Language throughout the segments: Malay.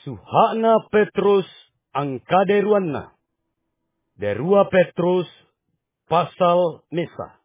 Suhana Petrus angka deruanna. Derua Petrus pasal mesa.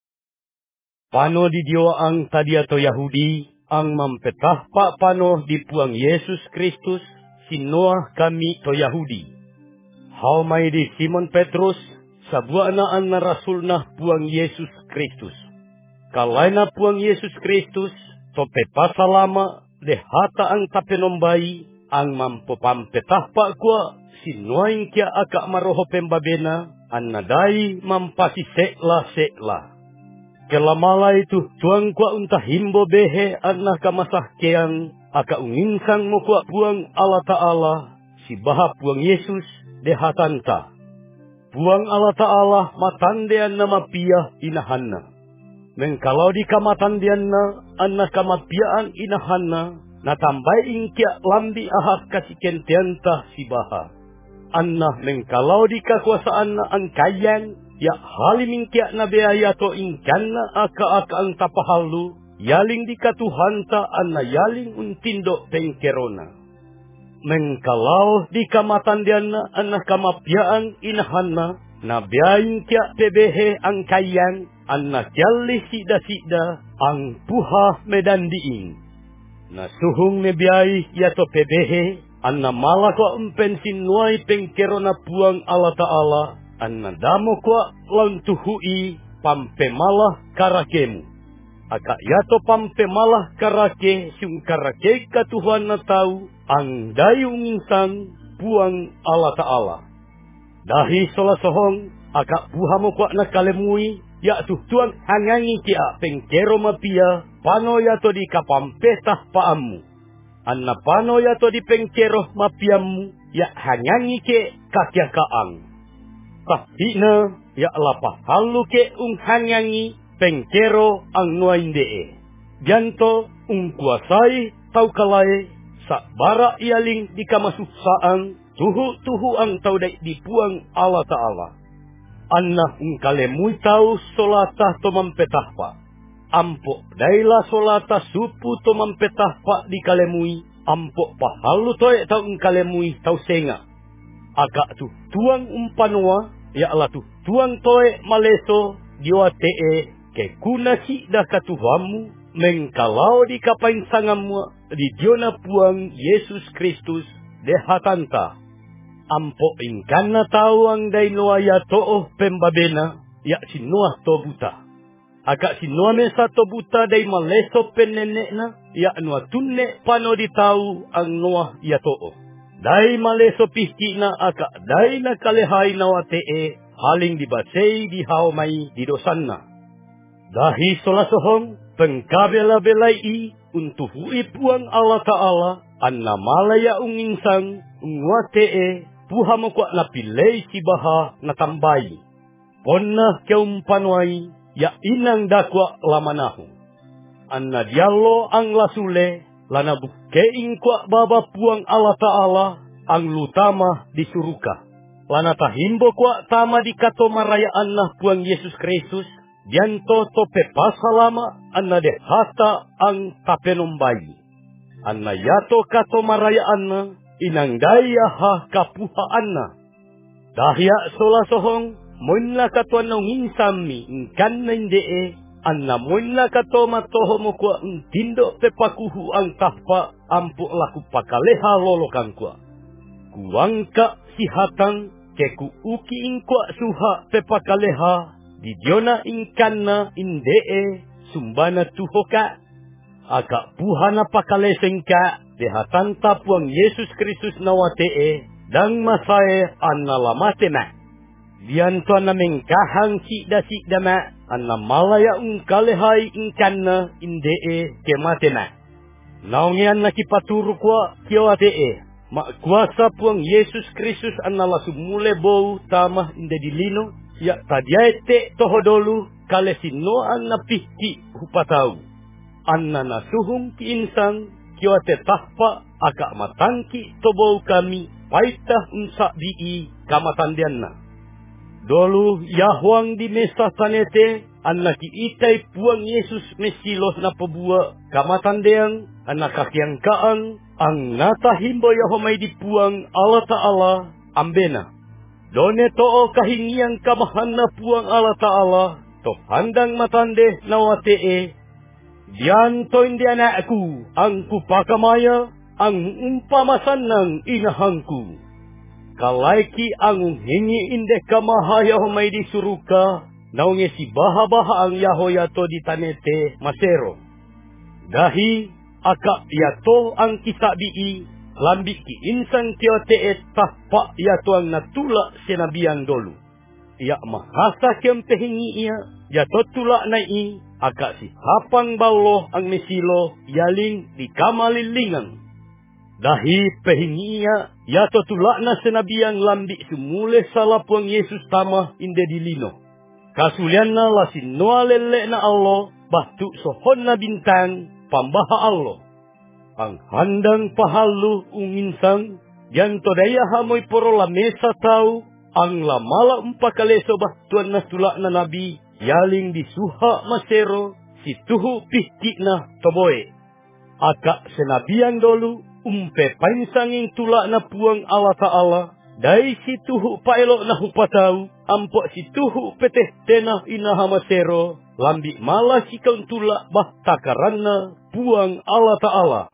Pano di diwa ang tadiato Yahudi ang mampetah pa pano di puang Yesus Kristus sinoah kami to Yahudi. Hau may di Simon Petrus sabua naan na rasul na puang Yesus Kristus. Kalay na puang Yesus Kristus to pepasalama dehata ang tapenombai ang mampopampetah pa kwa sinuaing kia aka maroho pembabena an nadai mampasi sekla. Kelamala itu tuang kwa unta himbo behe anna kamasah keang aka unginsang mo kwa puang Allah Ta'ala si baha puang Yesus dehatanta. Puang Allah Ta'ala matandean nama pia inahanna. Mengkalau di kamatandean na anna kamapiaan inahanna natambay ingkia lambi ahas kasiken tianta si baha. Anna mengkalau di kakuasaan na ang kayan ya halim ingkia na beaya to ingkanna aka ang tapahalu yaling di katuhanta anna yaling untindo pengkerona. Mengkalau di kamatandian na anna kamapiaan inahanna na beaing kia pebehe ang kayan anna kyali sida ang puha medan diing. Na suhung nebiay yato pebehe anna mala ko umpen sinuay pengkerona puang Allah Ta'ala anna damo ko laun tuhui pampemalah karakemu. Aka yato pampemalah karake sung karake katuhan na tau ang dayung insang puang Allah Ta'ala. Dahi sola sohong aka puha mo kwa na kalemui ya tuang hangangi kia pengkero mapia pano yato di kapampetah paamu. Anna pano yato di pengkero mapiamu ya hangangi ke kakyakaang. Tahina ya lapah halu ke hangangi pengkero ang nuaindee. Janto kuasai tau kalai sakbara ialing di kamasusaang tuhu ang tau dai di puang Allah Ta'ala. Anna kalemui tau solata to mampetah pa. Ampo daila solata supu to mampetah pa di kalemui. Ampo pahalu toy tau kalemui tau senga. Agak tu tuang umpanua ya ala tu tuang toy maleso diwa tee ke kunasi dah katuhamu mengkalau di kapain sangamu di diona puang Yesus Kristus dehatanta. Ampo ingkana tawang dainoa ya to'o pembabena ya sinuah to buta. Agak sinuah mesa to buta dai maleso penenekna ya nuah tunne pano di tau ang nuah ya to'o. Dai maleso pihkina agak dai na kalehai nawa tee haling dibasei di haumai di dosanna. Dahi solasohong pengkabela-belai untuk hui puang Allah Ta'ala anna malaya unginsang ungwatee puha mo kwa napilay si baha na tambay. Ponna keumpanway ya inang dakwa lamanahu. Anna diallo ang lasule lana bukkeing kwa baba puang Allah Ta'ala ang lutama di suruka. Lana tahimbo kwa tama di kato marayaan na puang Yesus Kristus. Dianto to pepasalama anna dehata ang tapenombayi. Anna yato kato marayaan na inang daya ha kapuhaan na. Dahya sola sohong moinla kato anong insami ingkan na indee. Anna moinla kato matoho mo kwa tindo pepakuhu ang tahpa ampu laku pakaleha lolokan kwa. Kuangka sihatang keku uki ingkwa suha pepakaleha. Di diona ingkanna indee sumbana tuhoka. Aka puhana pakaleseng ka dehatanta puang Yesus Kristus nawatee dang masae anna lamatema. Dianto na mengkahang sikda ma anna malaya kalehai ingkanna indee kematema. Naungian na kipaturu kwa kiawatee. Mak kuasa puang Yesus Kristus anna lasumule bau tamah indedilino. Ya tadiaete tohodolu kale sinoan na pihki hupatau. Anna nasuhung kiinsang kiwate tahpa aka matangki tobau kami paitah unsa dii kamatandianna. Dolu yahwang di mesa tanete anna kiitay puang Yesus mesilos na pabua kamatandeang anna kakiangkaang Ang natahimbo Yahomay dipuang Allah Ta'ala ambena. Done to'o kahingiang kamahan na puang Allah Ta'ala, to handang matande na watee. Diyan to hindi anakku, ang kupakamaya, ang umpamasan ng inahangku. Kalaiki ang hingi inde kamahaya Yahomay di suruka, naunge si baha-baha ang Yahoya to di tanete masero. Dahi, aka yato ang kisabii, lambi ki insang tioteet tahpa yato ang natula sinabiang dolu. Ia mahasa kem pehingi ia, yato tula na i, aka si hapang balo ang mesilo, yaling di kamalilingan. Dahi pehingi ia, yato tula na sinabiang lambi sumule salapuang Yesus tama inde dilino. Kasulian na lasin noa lele na Allah, batu sohon na bintang, pambaha Allah. Ang handang pahalu unginsang, yan todaya hamoy poro lamesa tau, ang lamala umpakaleso batuan na tula na nabi, yaling disuha masero, si tuhu pihti na toboe. Aka senabiang dolu, umpe painsanging tula na puang Allah Ta'ala, dai si tuhu paelok na hupatau, ampok si tuhu peteh tenah inaha masero, lambi malah si kaun tula bah takaranna puang Allah Ta'ala.